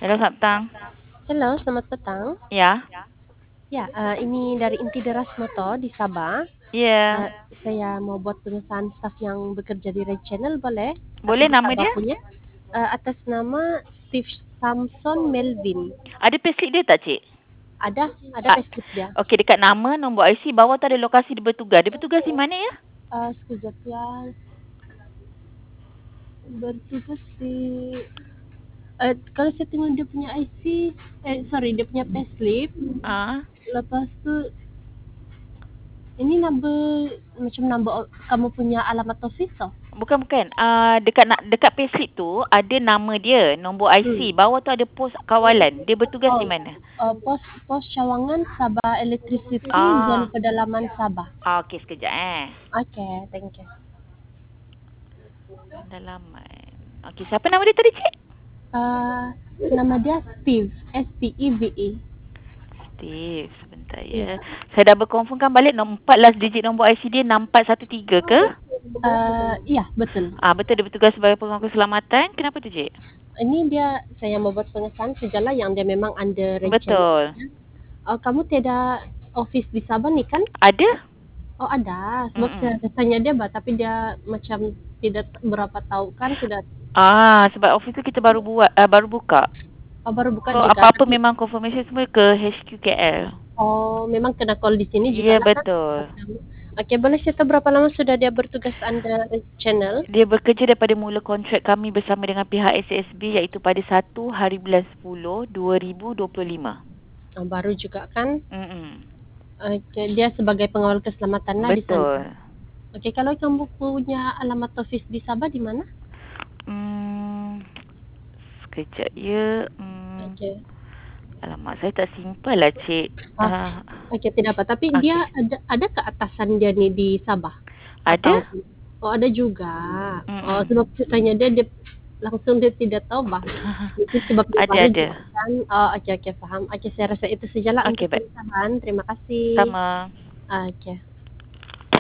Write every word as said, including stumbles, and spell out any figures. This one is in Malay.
Halo, selamat petang. Halo, selamat petang. Ya. Ya, uh, ini dari Inti Deras Moto di Sabah. Ya. Uh, saya mau buat pemesanan staf yang bekerja di Red Channel, boleh? Tapi Boleh di nama Sabah dia? punya. Uh, atas nama Steve Samson Melvin. Ada payslip dia tak, Cik? Ada, ada Ah, payslip dia. Okey, dekat nama, nombor I C, bawah tu ada lokasi dia bertugas. Dia bertugas di mana ya? Uh, sekejap ya. Bertugas di... Uh, kalau saya tengok dia punya I C, eh sorry, dia punya payslip. Ah. Lepas tu, ini number, macam number kamu punya alamat office oh? Bukan, bukan. Ah, dekat nak dekat payslip tu ada nama dia, nombor I C. Hmm. Bawah tu ada pos kawalan. Dia bertugas di Oh, mana? uh, pos pos Cawangan Sabah Electricity Zon Ah. Pedalaman Sabah. Ah, okey, sekejap eh. Okay, thank you. Dalaman. Okey, siapa nama dia tadi, Cik? Uh, nama dia Steve, S T E V E. Steve, sebentar Ya. ya. Saya dah berkonfirmkan balik nombor empat last digit nombor I C dia enam empat satu tiga ke? Uh, iya, betul. Ah, betul, dia bertugas sebagai pengawal keselamatan. Kenapa tu, Cik? Ini dia, saya mau buat pengesahan sejala yang dia memang under region. Betul. Uh, kamu tidak office di Sabah ni kan? Ada? Oh ada, sebab Mm-mm. saya tanya dia bah, tapi dia macam tidak berapa tahu kan, tidak. Ah, sebab office tu kita baru buat, uh, baru buka. Oh, baru buka So, juga. apa-apa Tapi, memang confirmation semua ke H Q K L. oh, memang kena call di sini juga Ya, lah kan? betul. Okey, boleh saya tahu berapa lama sudah dia bertugas under channel? Dia bekerja daripada mula kontrak kami bersama dengan pihak S A S B iaitu pada satu hari bulan sepuluh dua ribu dua puluh lima. Oh, baru juga kan? Mm-mm. Okey, dia sebagai pengawal keselamatan lah di Betul. sana. Okey, kalau kamu punya alamat office di Sabah di mana? Hmm, sekejap ya. Hmm, Okey. alamak, saya tak simpan lah, Cik. Ah, Ah, okey tidak apa. Tapi okey. dia ada ada ke atasan dia ni di Sabah? Ada? Atau oh ada juga. Oh, Mm-mm. sebab saya tanya dia, dia langsung dia tidak tahu bah. Mungkin sebab dia Ada, baru ada. juga kan. Oh, okey okey faham. Okey, saya rasa itu sajalah Okey, untuk baik. pengesahan. Terima kasih. Sama. Okey.